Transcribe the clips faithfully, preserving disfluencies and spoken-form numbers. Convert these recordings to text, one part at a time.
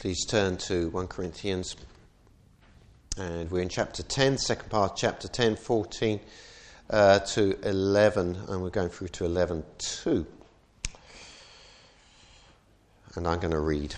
Please turn to First Corinthians, and we're in chapter ten, second part, chapter ten, fourteen uh, to eleven, and we're going through to eleven two. And I'm going to read.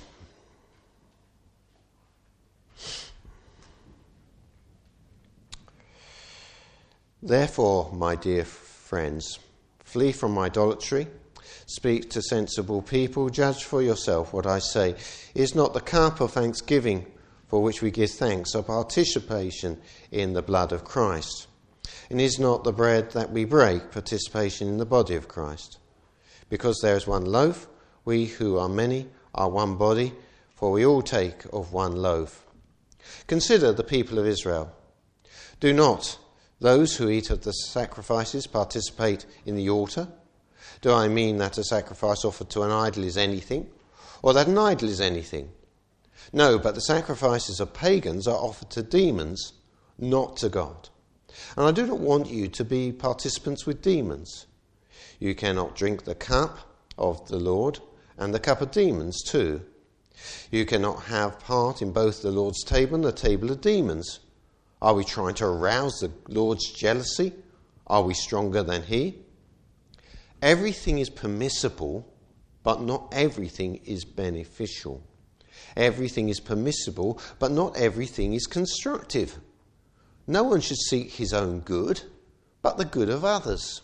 Therefore, my dear friends, flee from idolatry. Speak to sensible people. Judge for yourself what I say. Is not the cup of thanksgiving for which we give thanks a participation in the blood of Christ? And is not the bread that we break participation in the body of Christ? Because there is one loaf, we who are many are one body, for we all take of one loaf. Consider the people of Israel. Do not those who eat of the sacrifices participate in the altar? Do I mean that a sacrifice offered to an idol is anything, or that an idol is anything? No, but the sacrifices of pagans are offered to demons, not to God. And I do not want you to be participants with demons. You cannot drink the cup of the Lord and the cup of demons too. You cannot have part in both the Lord's table and the table of demons. Are we trying to arouse the Lord's jealousy? Are we stronger than he? Everything is permissible, but not everything is beneficial. Everything is permissible, but not everything is constructive. No one should seek his own good, but the good of others.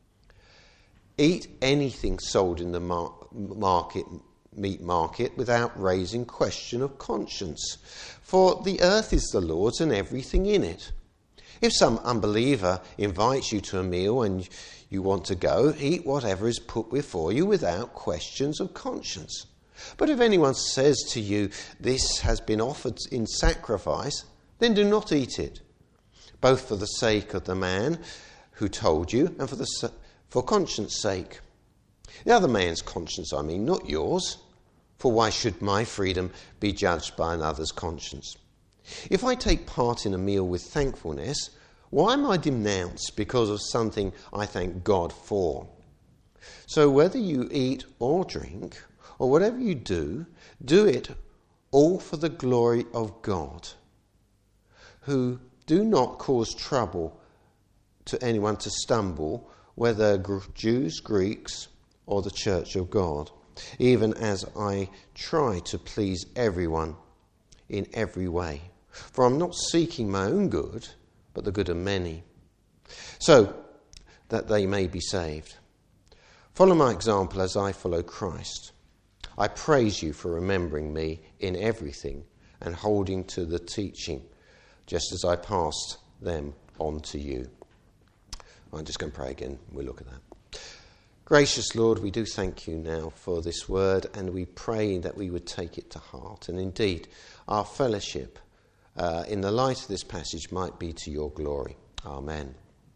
Eat anything sold in the mar- market, meat market without raising question of conscience. For the earth is the Lord's and everything in it. If some unbeliever invites you to a meal and you want to go, eat whatever is put before you without questions of conscience. But if anyone says to you, this has been offered in sacrifice, then do not eat it, both for the sake of the man who told you and for the for conscience sake. The other man's conscience, I mean, not yours. For why should my freedom be judged by another's conscience? If I take part in a meal with thankfulness, why am I denounced because of something I thank God for? So whether you eat or drink, or whatever you do, do it all for the glory of God, who do not cause trouble to anyone to stumble, whether Jews, Greeks, or the church of God, even as I try to please everyone in every way. For I'm not seeking my own good, but the good of many, so that they may be saved. Follow my example as I follow Christ. I praise you for remembering me in everything and holding to the teaching, just as I passed them on to you. I'm just going to pray again. We'll look at that. Gracious Lord, we do thank you now for this word, and we pray that we would take it to heart. And indeed, our fellowship uh, in the light of this passage might be to your glory. Amen.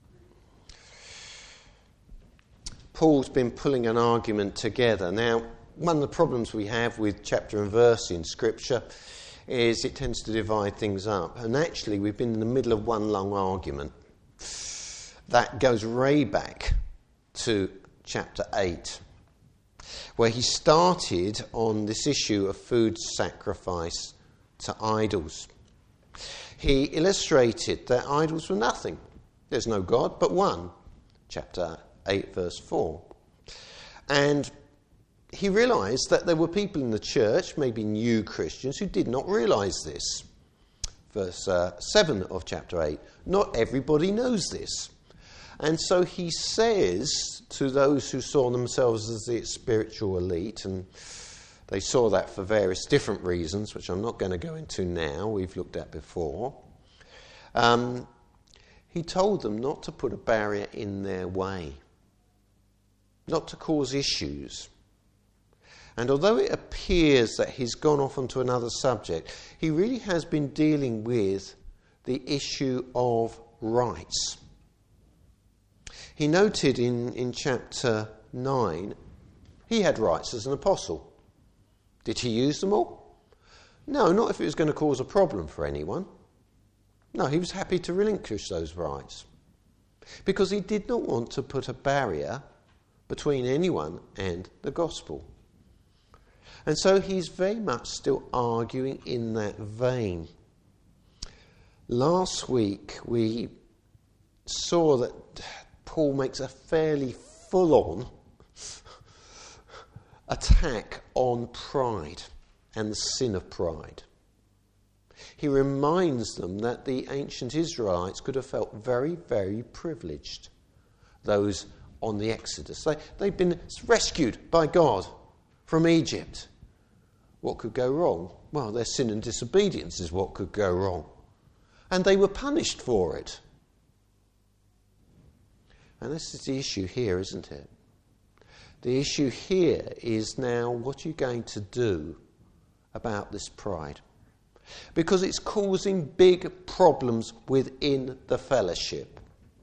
Paul's been pulling an argument together. Now, one of the problems we have with chapter and verse in Scripture is it tends to divide things up. And actually, we've been in the middle of one long argument that goes way back to chapter eight, where he started on this issue of food sacrifice to idols. He illustrated that idols were nothing. There's no God but one. Chapter eight, verse four. And he realised that there were people in the church, maybe new Christians, who did not realise this. Verse uh, seven of chapter eight. Not everybody knows this. And so he says to those who saw themselves as the spiritual elite, and they saw that for various different reasons, which I'm not going to go into now, we've looked at before, um, he told them not to put a barrier in their way, not to cause issues. And although it appears that he's gone off onto another subject, he really has been dealing with the issue of rights. He noted in, in chapter nine, he had rights as an apostle. Did he use them all? No, not if it was going to cause a problem for anyone. No, he was happy to relinquish those rights because he did not want to put a barrier between anyone and the gospel. And so he's very much still arguing in that vein. Last week we saw that Paul makes a fairly full-on attack on pride and the sin of pride. He reminds them that the ancient Israelites could have felt very, very privileged. Those on the Exodus. They, they'd been rescued by God from Egypt. What could go wrong? Well, their sin and disobedience is what could go wrong. And they were punished for it. And this is the issue here, isn't it? The issue here is now, what are you going to do about this pride? Because it's causing big problems within the fellowship.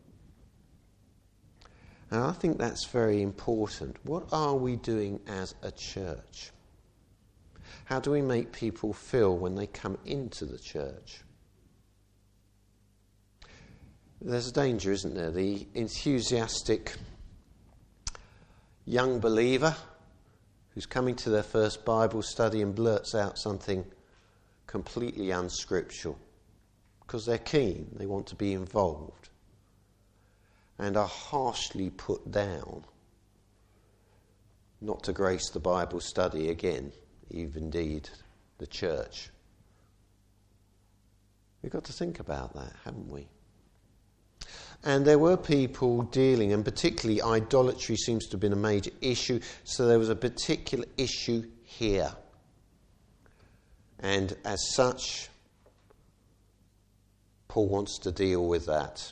And I think that's very important. What are we doing as a church? How do we make people feel when they come into the church? There's a danger, isn't there? The enthusiastic young believer who's coming to their first Bible study and blurts out something completely unscriptural because they're keen, they want to be involved, and are harshly put down not to grace the Bible study again, if indeed the church. We've got to think about that, haven't we? And there were people dealing, and particularly idolatry seems to have been a major issue, so there was a particular issue here. And as such, Paul wants to deal with that.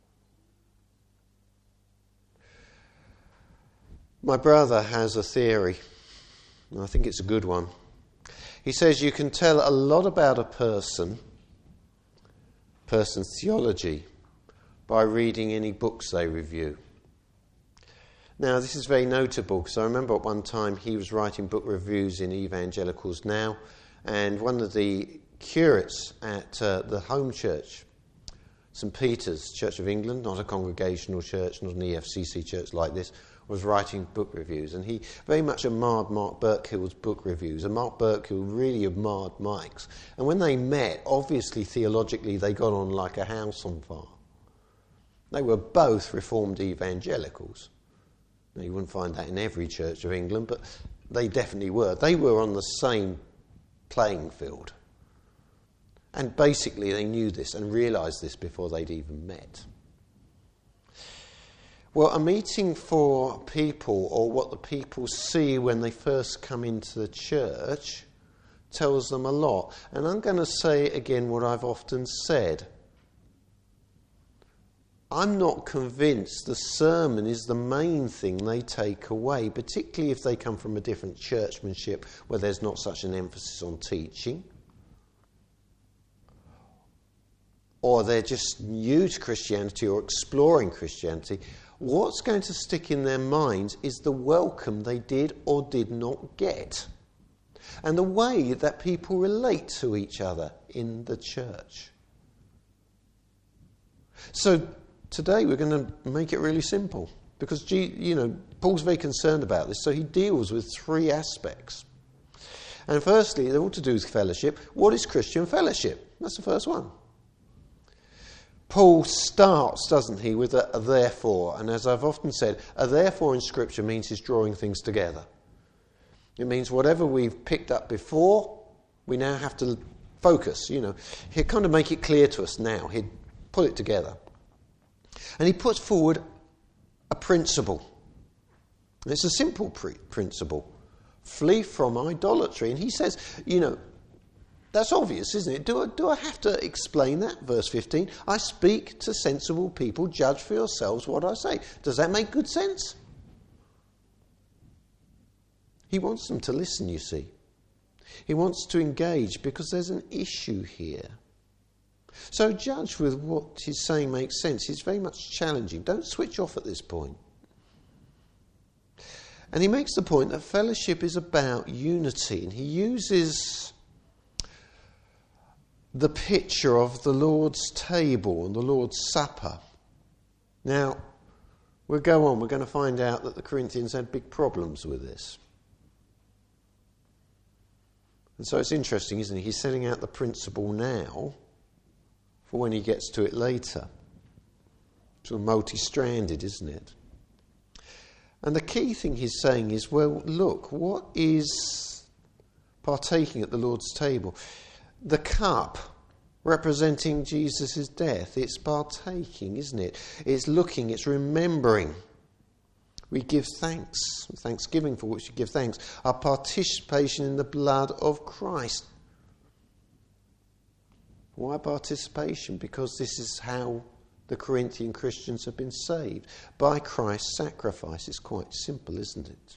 My brother has a theory, and I think it's a good one. He says you can tell a lot about a person, person's theology, by reading any books they review. Now, this is very notable because I remember at one time he was writing book reviews in Evangelicals Now, and one of the curates at uh, the home church, St Peter's Church of England, not a congregational church, not an E F C C church like this, was writing book reviews. And he very much admired Mark Burkhill's book reviews. And Mark Burkhill really admired Mike's. And when they met, obviously theologically they got on like a house on fire. They were both Reformed evangelicals. Now, you wouldn't find that in every church of England, but they definitely were. They were on the same playing field. And basically they knew this and realised this before they'd even met. Well, a meeting for people, or what the people see when they first come into the church, tells them a lot. And I'm going to say again what I've often said. I'm not convinced the sermon is the main thing they take away, particularly if they come from a different churchmanship where there's not such an emphasis on teaching. Or they're just new to Christianity or exploring Christianity. What's going to stick in their minds is the welcome they did or did not get. And the way that people relate to each other in the church. So today we're going to make it really simple. Because, you know, Paul's very concerned about this. So he deals with three aspects. And firstly, they're all to do with fellowship. What is Christian fellowship? That's the first one. Paul starts, doesn't he, with a, a therefore. And as I've often said, a therefore in Scripture means he's drawing things together. It means whatever we've picked up before, we now have to focus. You know, he'll kind of make it clear to us now. He'd pull it together. And he puts forward a principle. And it's a simple pre- principle. Flee from idolatry. And he says, you know, that's obvious, isn't it? Do I, do I have to explain that? Verse fifteen, I speak to sensible people, judge for yourselves what I say. Does that make good sense? He wants them to listen, you see. He wants to engage because there's an issue here. So judge with what he's saying makes sense. He's very much challenging. Don't switch off at this point. And he makes the point that fellowship is about unity. And he uses the picture of the Lord's table and the Lord's supper. Now, we'll go on. We're going to find out that the Corinthians had big problems with this. And so it's interesting, isn't it? He's setting out the principle now for when he gets to it later. Sort of multi-stranded, isn't it? And the key thing he's saying is, well, look, what is partaking at the Lord's table? The cup representing Jesus' death, it's partaking, isn't it? It's looking, it's remembering. We give thanks, thanksgiving for which we give thanks. Our participation in the blood of Christ. Why participation? Because this is how the Corinthian Christians have been saved. By Christ's sacrifice. It's quite simple, isn't it?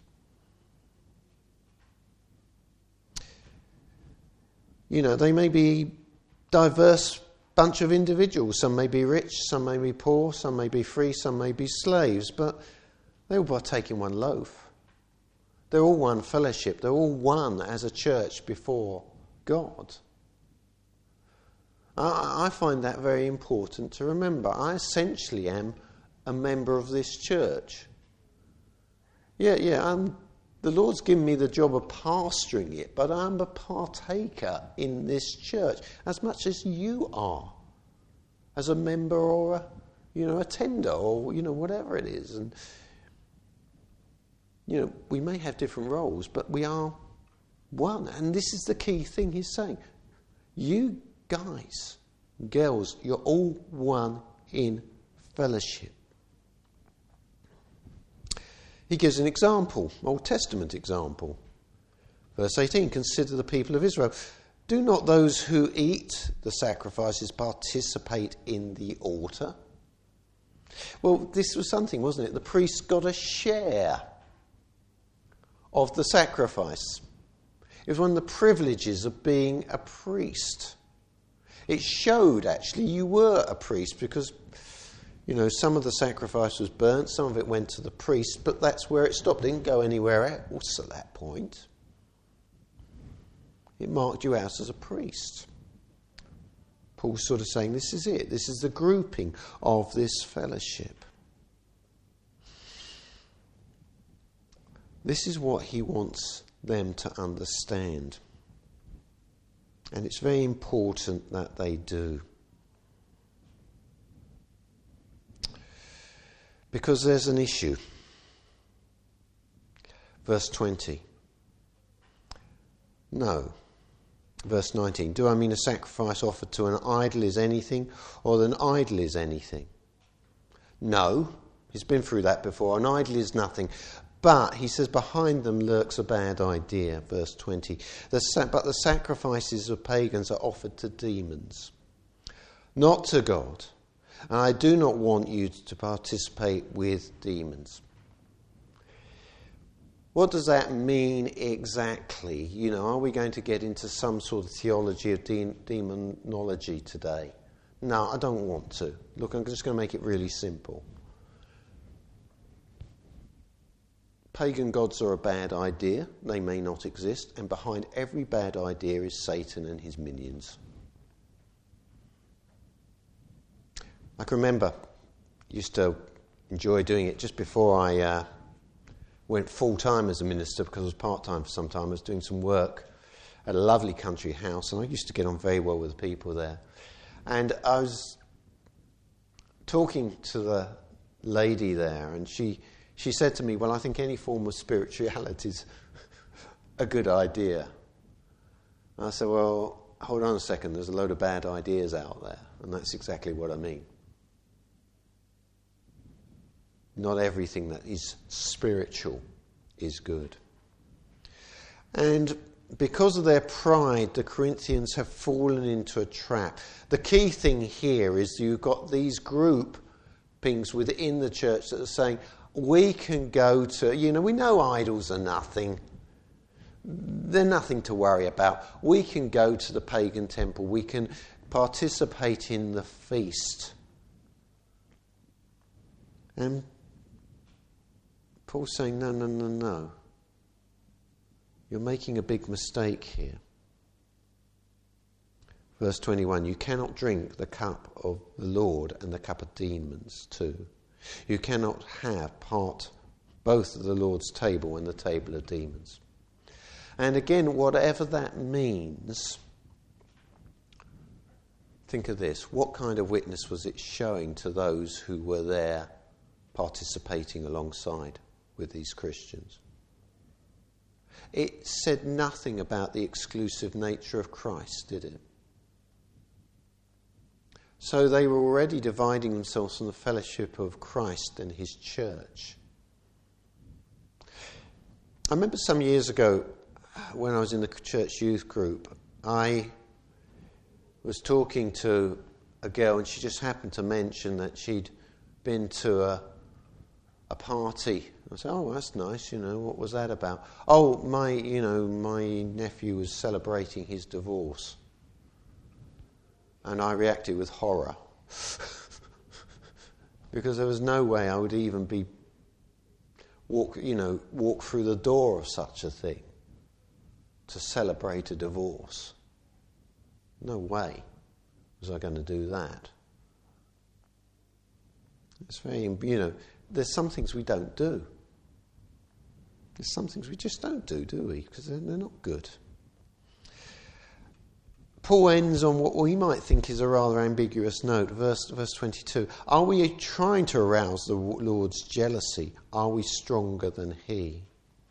You know, they may be diverse bunch of individuals. Some may be rich, some may be poor, some may be free, some may be slaves, but they all partake in one loaf. They're all one fellowship. They're all one as a church before God. I, I find that very important to remember. I essentially am a member of this church. Yeah, yeah, I'm, the Lord's given me the job of pastoring it, but I'm a partaker in this church as much as you are, as a member or a, you know, a tender or, you know, whatever it is. And you know, we may have different roles, but we are one. And this is the key thing he's saying. You guys, girls, you're all one in fellowship. He gives an example, Old Testament example. Verse eighteen, consider the people of Israel. Do not those who eat the sacrifices participate in the altar? Well, this was something, wasn't it? The priests got a share of the sacrifice. It was one of the privileges of being a priest. It showed, actually, you were a priest because, you know, some of the sacrifice was burnt, some of it went to the priest, but that's where it stopped. It didn't go anywhere else at that point. It marked you out as a priest. Paul's sort of saying, this is it. This is the grouping of this fellowship. This is what he wants them to understand. And it's very important that they do. Because there's an issue. Verse twenty. No. Verse nineteen. Do I mean a sacrifice offered to an idol is anything, or that an idol is anything? No. He's been through that before. An idol is nothing. But, he says, behind them lurks a bad idea, verse twenty. The sa- but the sacrifices of pagans are offered to demons, not to God. And I do not want you to participate with demons. What does that mean exactly? You know, are we going to get into some sort of theology of de- demonology today? No, I don't want to. Look, I'm just going to make it really simple. Pagan gods are a bad idea. They may not exist. And behind every bad idea is Satan and his minions. I can remember, I used to enjoy doing it just before I uh, went full-time as a minister, because I was part-time for some time. I was doing some work at a lovely country house, and I used to get on very well with the people there. And I was talking to the lady there, and she... She said to me, well, I think any form of spirituality is a good idea. And I said, well, hold on a second, there's a load of bad ideas out there. And that's exactly what I mean. Not everything that is spiritual is good. And because of their pride, the Corinthians have fallen into a trap. The key thing here is you've got these groupings within the church that are saying, we can go to, you know, we know idols are nothing. They're nothing to worry about. We can go to the pagan temple. We can participate in the feast. And Paul's saying, no, no, no, no. You're making a big mistake here. Verse twenty-one, you cannot drink the cup of the Lord and the cup of demons too. You cannot have part both of the Lord's table and the table of demons. And again, whatever that means, think of this. What kind of witness was it showing to those who were there participating alongside with these Christians? It said nothing about the exclusive nature of Christ, did it? So they were already dividing themselves from the fellowship of Christ and his church. I remember some years ago, when I was in the church youth group, I was talking to a girl, and she just happened to mention that she'd been to a, a party. I said, "Oh, that's nice. You know, what was that about?" "Oh, my, you know, my nephew was celebrating his divorce," and I reacted with horror because there was no way I would even be walk, you know, walk through the door of such a thing. To celebrate a divorce. No way was I going to do that. It's very, you know, there's some things we don't do. There's some things we just don't do, do we? Because they're, they're not good. Paul ends on what we might think is a rather ambiguous note, verse, verse twenty-two. Are we trying to arouse the Lord's jealousy? Are we stronger than he?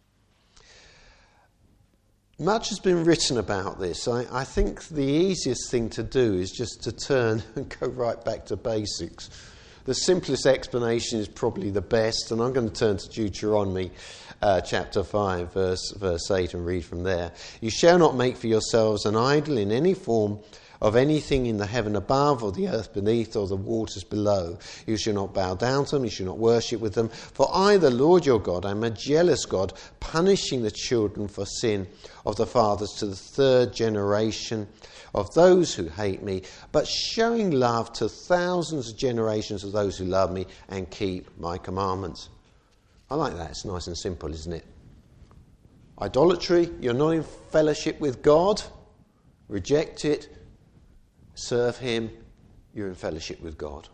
Much has been written about this. I, I think the easiest thing to do is just to turn and go right back to basics. The simplest explanation is probably the best, and I'm going to turn to Deuteronomy uh, chapter five, verse, verse eight, and read from there. You shall not make for yourselves an idol in any form of anything in the heaven above, or the earth beneath, or the waters below. You shall not bow down to them, you shall not worship with them. For I, the Lord your God, am a jealous God, punishing the children for sin of the fathers to the third generation of those who hate me, but showing love to thousands of generations of those who love me and keep my commandments. I like that. It's nice and simple, isn't it? Idolatry, you're not in fellowship with God. Reject it. Serve him, you're in fellowship with God.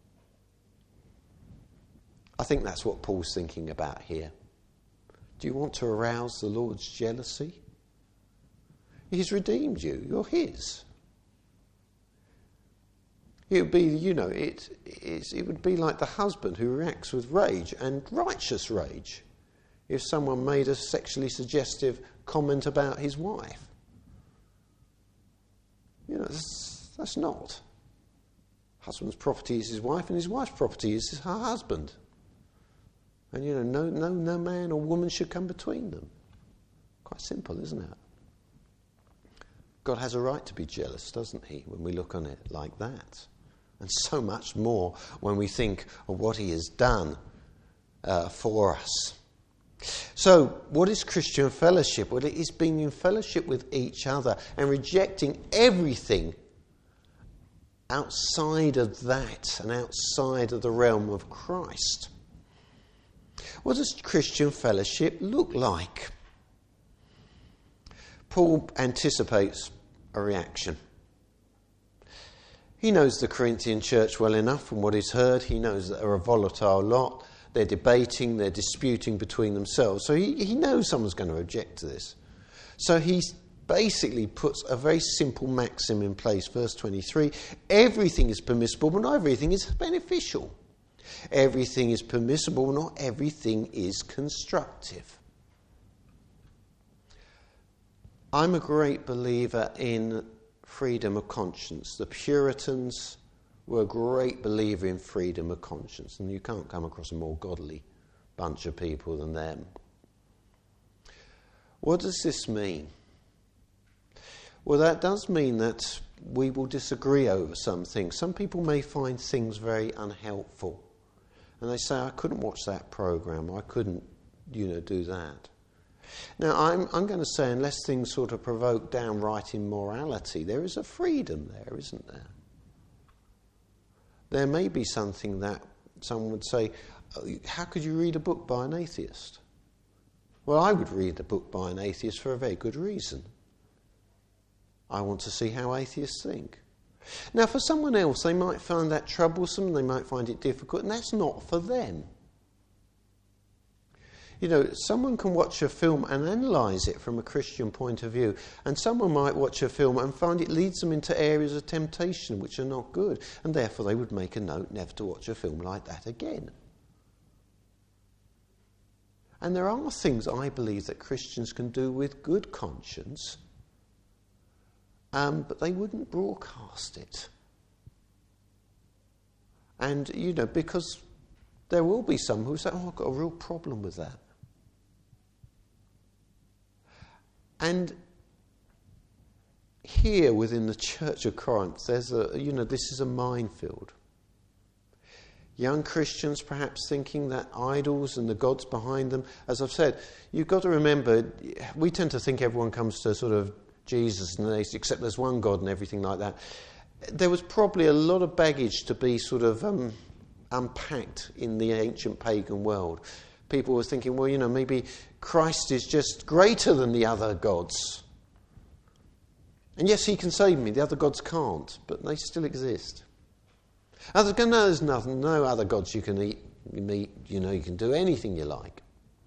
I think that's what Paul's thinking about here. Do you want to arouse the Lord's jealousy? He's redeemed you. You're his. It would be, you know, it, it's, it would be like the husband who reacts with rage, and righteous rage, if someone made a sexually suggestive comment about his wife. You know, that's, that's not. Husband's property is his wife, and his wife's property is her husband. And, you know, no, no, no man or woman should come between them. Quite simple, isn't it? God has a right to be jealous, doesn't he, when we look on it like that? And so much more when we think of what he has done uh, for us. So, what is Christian fellowship? Well, it is being in fellowship with each other and rejecting everything outside of that and outside of the realm of Christ. What does Christian fellowship look like? Paul anticipates a reaction. He knows the Corinthian church well enough from what he's heard. He knows that they're a volatile lot. They're debating, they're disputing between themselves. So he, he knows someone's going to object to this. So he basically puts a very simple maxim in place. Verse twenty-three, everything is permissible, but not everything is beneficial. Everything is permissible, not everything is constructive. I'm a great believer in freedom of conscience. The Puritans were a great believer in freedom of conscience, and you can't come across a more godly bunch of people than them. What does this mean? Well, that does mean that we will disagree over some things. Some people may find things very unhelpful, and they say, I couldn't watch that program, or I couldn't, you know, do that. Now, I'm, I'm going to say, unless things sort of provoke downright immorality, there is a freedom there, isn't there? There may be something that someone would say, how could you read a book by an atheist? Well, I would read a book by an atheist for a very good reason. I want to see how atheists think. Now, for someone else, they might find that troublesome, they might find it difficult, and that's not for them. You know, someone can watch a film and analyse it from a Christian point of view, and someone might watch a film and find it leads them into areas of temptation which are not good, and therefore they would make a note never to watch a film like that again. And there are things I believe that Christians can do with good conscience, um, but they wouldn't broadcast it. And, you know, because there will be some who say, oh, I've got a real problem with that. And here within the Church of Corinth, there's a, you know, this is a minefield. Young Christians perhaps thinking that idols and the gods behind them, as I've said, you've got to remember, we tend to think everyone comes to sort of Jesus and they accept there's one God and everything like that. There was probably a lot of baggage to be sort of um, unpacked in the ancient pagan world. People were thinking, well, you know, maybe Christ is just greater than the other gods. And yes, he can save me, the other gods can't, but they still exist. Others go, no, there's nothing, no other gods you can eat, meet, you know, you can do anything you like.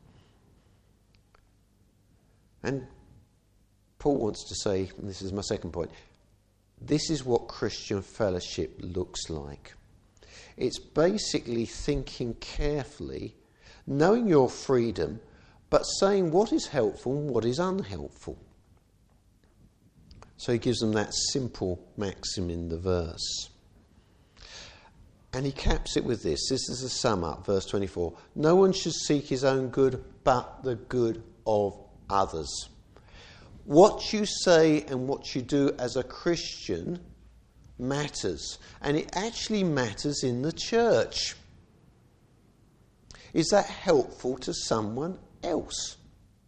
And Paul wants to say, and this is my second point, this is what Christian fellowship looks like. It's basically thinking carefully, knowing your freedom, but saying what is helpful and what is unhelpful. So he gives them that simple maxim in the verse. And he caps it with this. This is a sum up, verse twenty-four. No one should seek his own good, but the good of others. What you say and what you do as a Christian matters. And it actually matters in the church. Is that helpful to someone else?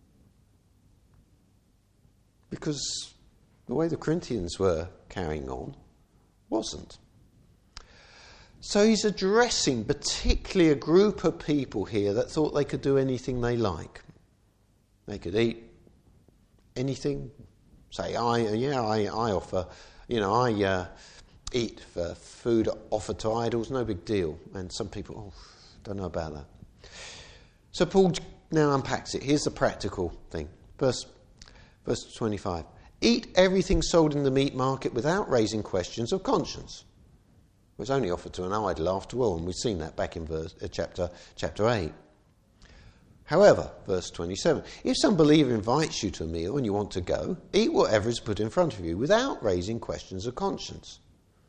Because the way the Corinthians were carrying on wasn't. So he's addressing particularly a group of people here that thought they could do anything they like. They could eat anything. Say, I yeah, I, I offer, you know, I uh, eat for food offered to idols, no big deal. And some people, oh, don't know about that. So Paul now unpacks it. Here's the practical thing. Verse, verse twenty-five. Eat everything sold in the meat market without raising questions of conscience. It was only offered to an idol after all, and we've seen that back in verse, uh, chapter, chapter eight. However, verse twenty-seven, if some believer invites you to a meal and you want to go, eat whatever is put in front of you without raising questions of conscience.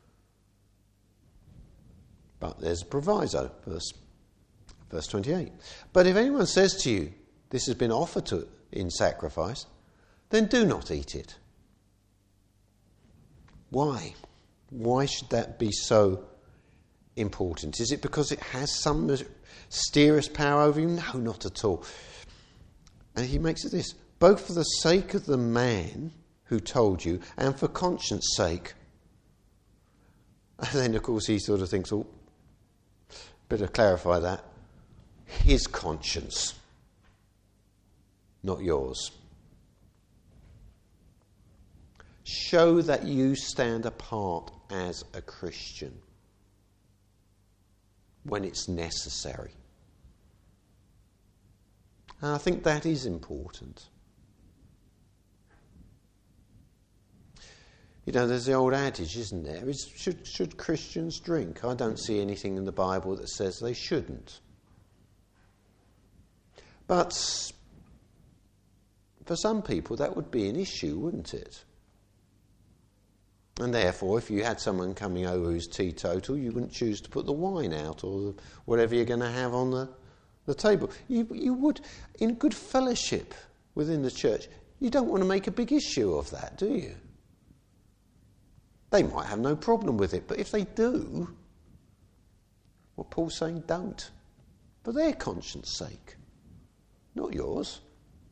But there's a proviso, verse, verse twenty-eight. But if anyone says to you, this has been offered to in sacrifice, then do not eat it. Why? Why should that be so important? Is it because it has some mysterious power over you? No, not at all. And he makes it this, both for the sake of the man who told you and for conscience sake. And then, of course, he sort of thinks, oh, better clarify that. His conscience, not yours. Show that you stand apart as a Christian when it's necessary. And I think that is important. You know, there's the old adage, isn't there? Is, should, should Christians drink? I don't see anything in the Bible that says they shouldn't. But for some people that would be an issue, wouldn't it? And therefore, if you had someone coming over who's teetotal, you wouldn't choose to put the wine out or whatever you're going to have on the, the table. You, you would, in good fellowship within the church, you don't want to make a big issue of that, do you? They might have no problem with it, but if they do, what Paul's saying, don't. For their conscience sake, not yours.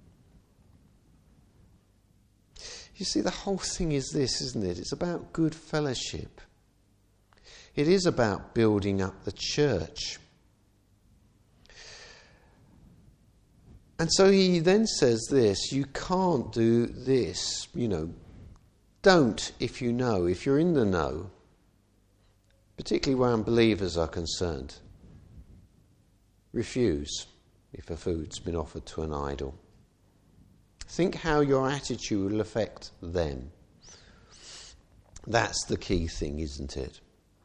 You see, the whole thing is this, isn't it? It's about good fellowship. It is about building up the church. And so he then says this, you can't do this, you know, don't if you know, if you're in the know, particularly where unbelievers are concerned. Refuse. if a food's been offered to an idol. Think how your attitude will affect them. That's the key thing, isn't it?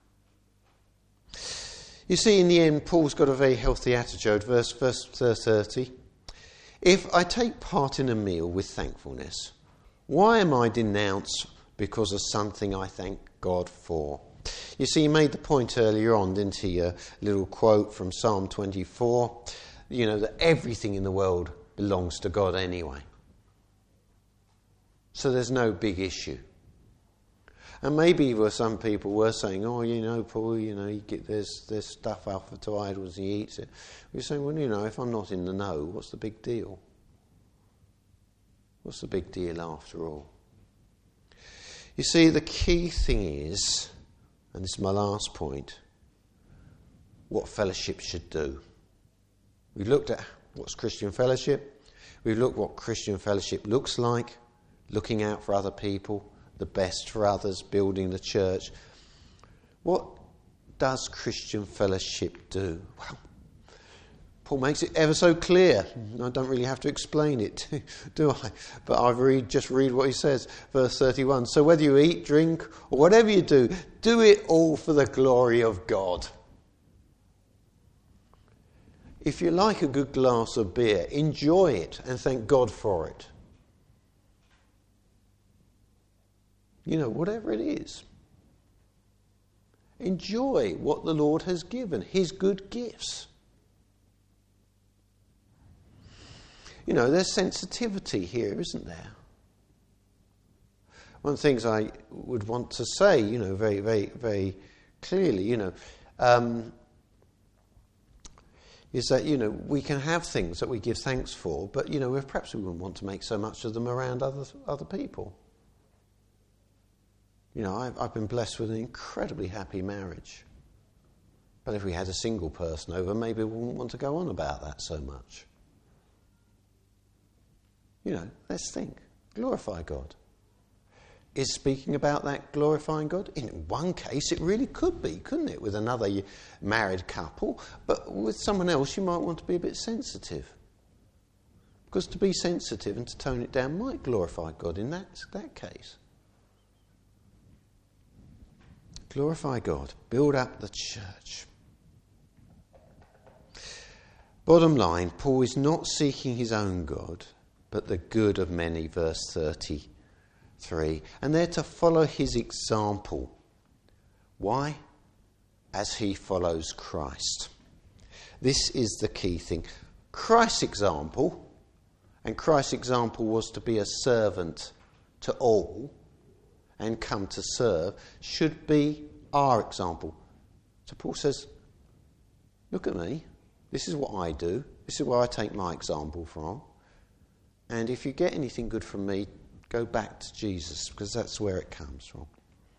You see, in the end, Paul's got a very healthy attitude. Verse, verse thirty. If I take part in a meal with thankfulness, why am I denounced because of something I thank God for? You see, he made the point earlier on, didn't he? A little quote from Psalm twenty-four. You know, that everything in the world belongs to God anyway. So there's no big issue. And maybe were some people were saying, oh, you know, Paul, you know, you get there's there's stuff offered to idols and he eats it. We're saying, well, you know, if I'm not in the know, what's the big deal? What's the big deal after all? You see, the key thing is, and this is my last point, what fellowship should do. We've looked at what's Christian fellowship. We've looked at what Christian fellowship looks like, looking out for other people, the best for others, building the church. What does Christian fellowship do? Well, Paul makes it ever so clear. I don't really have to explain it, do I? But I read, just read what he says, verse thirty-one. So whether you eat, drink, or whatever you do, do it all for the glory of God. If you like a good glass of beer, enjoy it and thank God for it. You know, whatever it is. Enjoy what the Lord has given, his good gifts. You know, there's sensitivity here, isn't there? One of the things I would want to say, you know, very, very, very clearly, you know, um, is that, you know, we can have things that we give thanks for, but, you know, perhaps we wouldn't want to make so much of them around other other people. You know, I've, I've been blessed with an incredibly happy marriage. But if we had a single person over, maybe we wouldn't want to go on about that so much. You know, let's think. Glorify God. Is speaking about that glorifying God? In one case, it really could be, couldn't it? With another married couple. But with someone else, you might want to be a bit sensitive. Because to be sensitive and to tone it down might glorify God in that, that case. Glorify God. Build up the church. Bottom line, Paul is not seeking his own God, but the good of many, verse thirty-three. And they're to follow his example. Why? As he follows Christ. This is the key thing. Christ's example, and Christ's example was to be a servant to all, and come to serve, should be our example. So Paul says, look at me. This is what I do. This is where I take my example from. And if you get anything good from me, go back to Jesus, because that's where it comes from.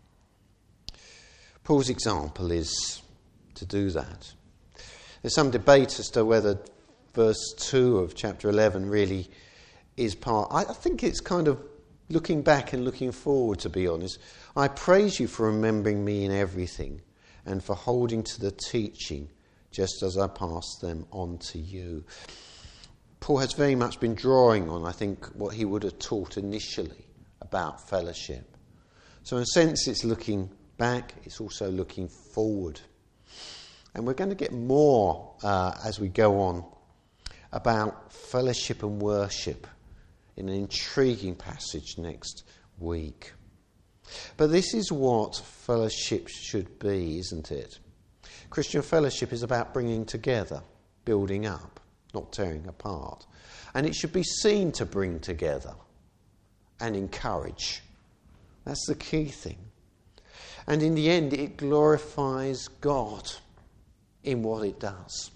Paul's example is to do that. There's some debate as to whether verse two of chapter eleven really is part. I think it's kind of looking back and looking forward, to be honest. I praise you for remembering me in everything and for holding to the teaching just as I pass them on to you. Paul has very much been drawing on, I think, what he would have taught initially about fellowship. So in a sense, it's looking back, it's also looking forward. And we're going to get more uh, as we go on about fellowship and worship in an intriguing passage next week. But this is what fellowship should be, isn't it? Christian fellowship is about bringing together, building up, not tearing apart. And it should be seen to bring together and encourage. That's the key thing. And in the end, it glorifies God in what it does.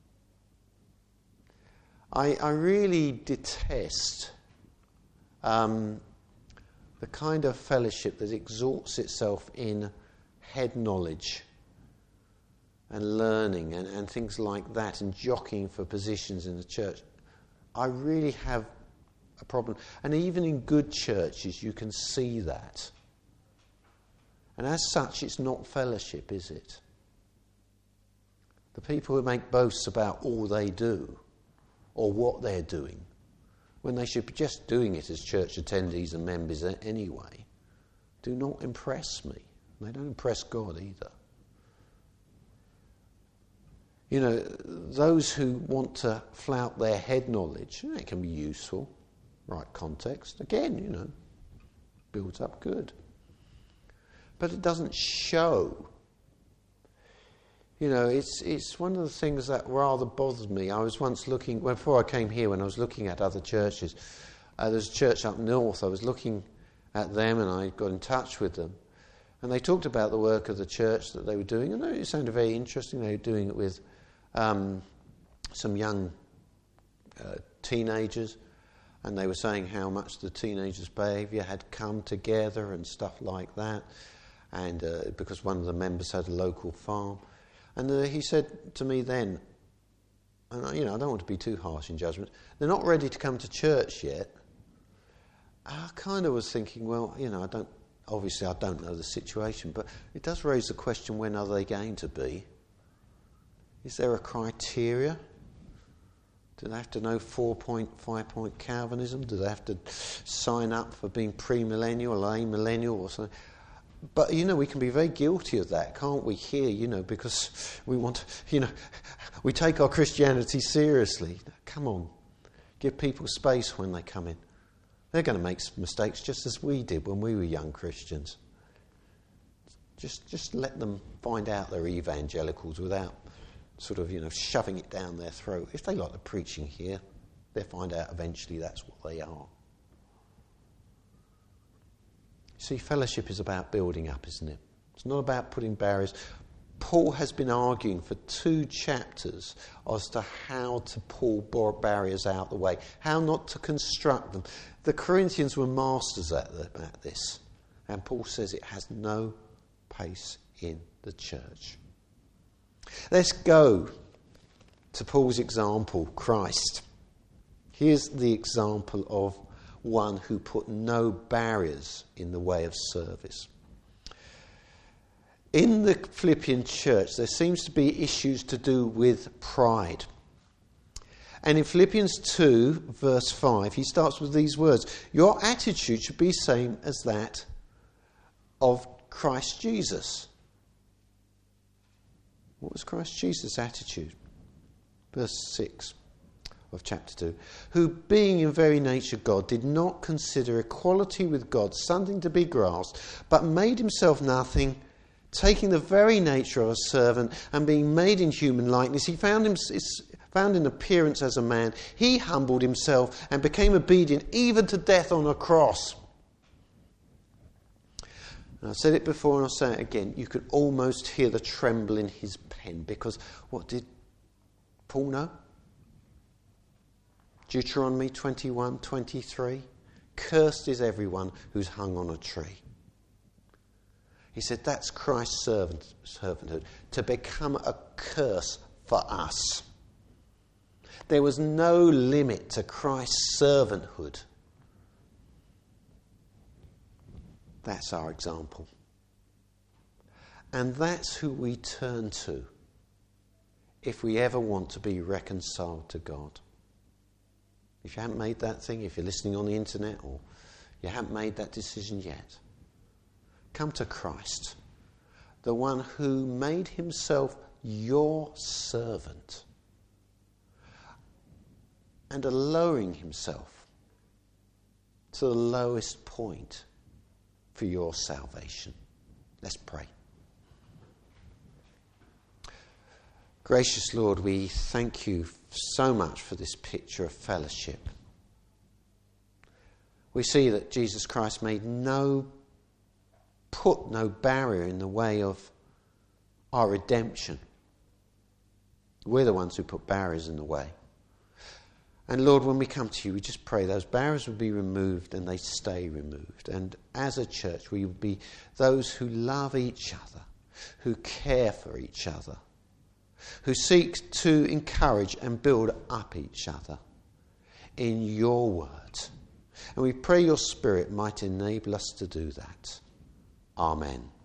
I, I really detest Um, the kind of fellowship that exalts itself in head knowledge and learning and, and things like that, and jockeying for positions in the church. I really have a problem. And even in good churches, you can see that. And as such, it's not fellowship, is it? The people who make boasts about all they do, or what they're doing, when they should be just doing it as church attendees and members anyway, do not impress me. They don't impress God either. You know, those who want to flout their head knowledge, you know, it can be useful, right context. Again, you know, builds up good. But it doesn't show. You know, it's it's one of the things that rather bothers me. I was once looking, before I came here, when I was looking at other churches, uh, there's a church up north, I was looking at them and I got in touch with them. And they talked about the work of the church that they were doing, and it sounded very interesting. They were doing it with um, some young uh, teenagers, and they were saying how much the teenagers' behaviour had come together and stuff like that, and uh, because one of the members had a local farm. And uh, he said to me then, and I, you know, I don't want to be too harsh in judgment, they're not ready to come to church yet. I kind of was thinking, well, you know, I don't, obviously I don't know the situation, but it does raise the question, when are they going to be? Is there a criteria? Do they have to know four-point, five-point Calvinism? Do they have to sign up for being premillennial or amillennial or something? But, you know, we can be very guilty of that, can't we, here, you know, because we want, you know, we take our Christianity seriously. Come on, give people space when they come in. They're going to make mistakes just as we did when we were young Christians. Just just let them find out they're evangelicals without sort of, you know, shoving it down their throat. If they like the preaching here, they'll find out eventually that's what they are. See, fellowship is about building up, isn't it? It's not about putting barriers. Paul has been arguing for two chapters as to how to pull barriers out of the way, how not to construct them. The Corinthians were masters at, the, at this, and Paul says it has no place in the church. Let's go to Paul's example, Christ. Here's the example of one who put no barriers in the way of service. In the Philippian church, there seems to be issues to do with pride. And in Philippians two, verse five, he starts with these words: your attitude should be the same as that of Christ Jesus. What was Christ Jesus' attitude? Verse six of chapter two. Who, being in very nature God, did not consider equality with God something to be grasped, but made himself nothing, taking the very nature of a servant, and being made in human likeness, he found him, found in appearance as a man. He humbled himself and became obedient even to death on a cross. And I said it before and I'll say it again. You could almost hear the tremble in his pen, because what did Paul know? Deuteronomy twenty-one twenty-three. Cursed is everyone who's hung on a tree. He said that's Christ's servant, servanthood, to become a curse for us. There was no limit to Christ's servanthood. That's our example. And that's who we turn to if we ever want to be reconciled to God. If you haven't made that thing, if you're listening on the internet or you haven't made that decision yet, come to Christ, the one who made himself your servant and lowering himself to the lowest point for your salvation. Let's pray. Gracious Lord, we thank you so much for this picture of fellowship. We see that Jesus Christ made no, put no barrier in the way of our redemption. We're the ones who put barriers in the way. And Lord, when we come to you, we just pray those barriers will be removed and they stay removed. And as a church, we will be those who love each other, who care for each other, who seek to encourage and build up each other in your word. And we pray your Spirit might enable us to do that. Amen.